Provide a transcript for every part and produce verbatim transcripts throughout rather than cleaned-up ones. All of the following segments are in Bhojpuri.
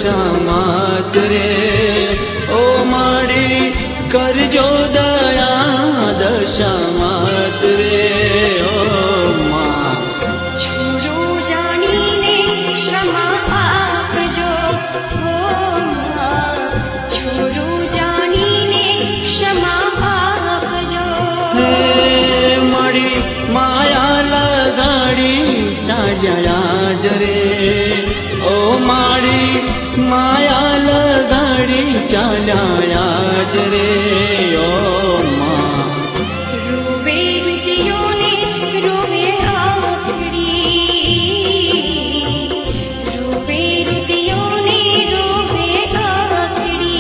दशा मात रे ओ माड़ी करजो दया दशा मात रे ओ मां छोरो जानीने क्षमा आपजो ओ मां छोरो जानीने क्षमा आपजो हे माड़ी माया लगाड़ी चाल्या जरे ओ माड़ी माया लगाड़ी चाल्या जरे ओ मां रोवे रुदियोने रोवे आखड़ी रोवे रुदियोने रोवे आखड़ी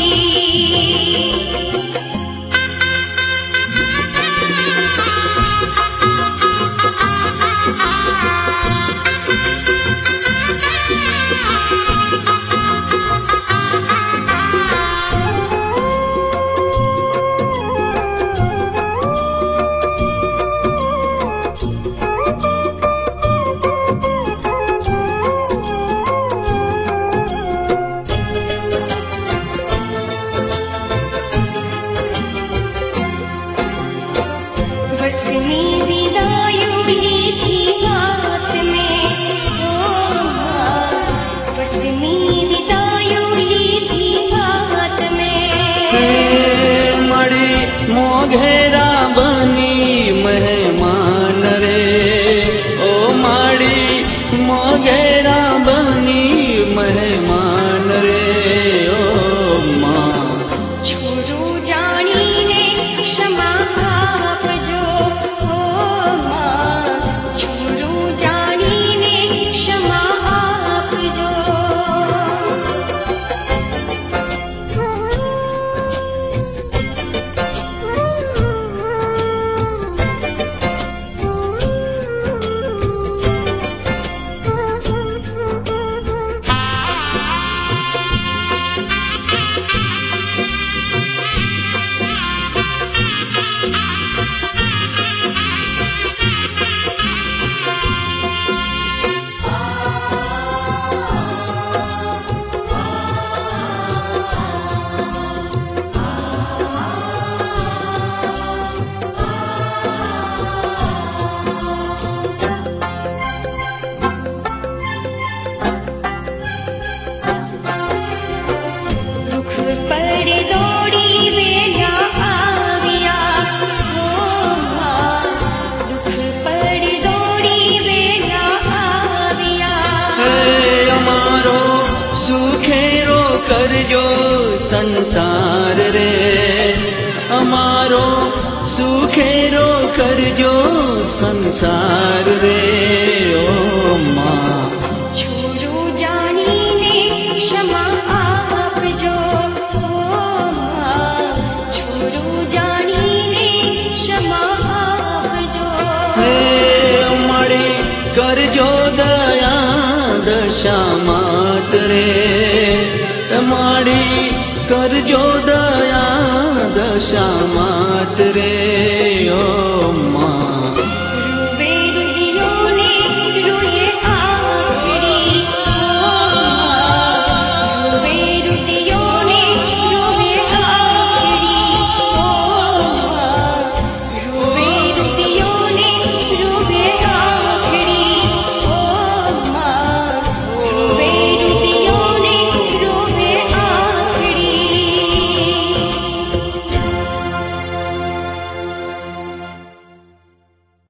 बसनी विदायु ली थी रात में ओ मां बसनी विदायु ली थी रात में मड़ी मोघेरा बनी मेहमान रे ओ माड़ी मोघेरा बनी मेहमान रे ओ मां छोरो जानीने क्षमा आपजो ओ मां छोरो जानीने क्षमा आपजो दुख पड़ दौड़ी वेला आविया ओ मां दुख पड़ दौड़ी वेला आविया हे अमारो सुखेरो करजो संसार रे अमारो सुखेरो करजो संसार रे ओ मां छोरो जानीने क्षमा आपजो ओ मां छोरो जानीने क्षमा आपजो हे मड़ी करजो दया दशा मात रे माड़ी करजो दया दशा मात रे ओ